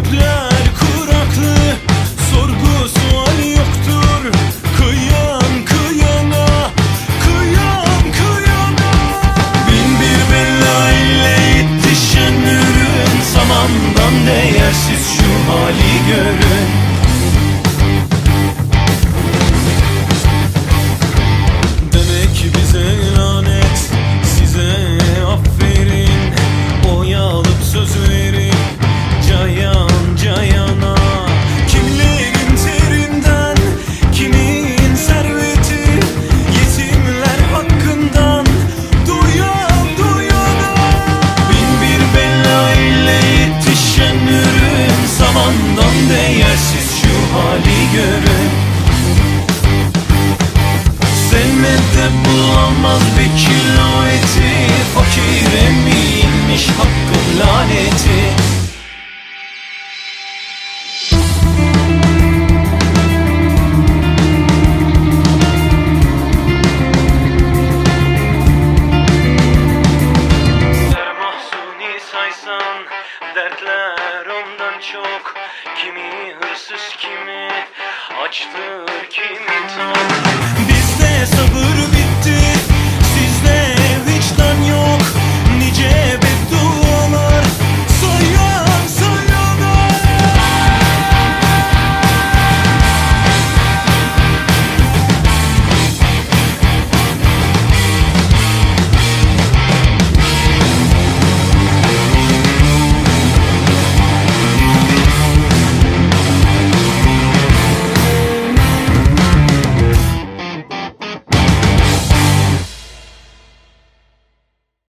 Gökler kuraklı, sorgu sual yoktur. Kıyan kıyana, kıyan kıyana. Bin bir bela ile yetişen ürün, samandan değersiz şu hali görün. Demek bize lanet, size aferin. Oy alıp söz verip cayan cayana. Kimlerin terinden, kimin serveti, yetimler hakkından duyan duyana. Bin bir bela ile yetişen ürün, samandan değersiz şu hali görün. Sevmede bulamaz bir kilo eti, fakire miymiş hakkın laneti. Her mahzuni saysan, dertler ondan çok. Kimi hırsız, kimi açtır, kimi tok.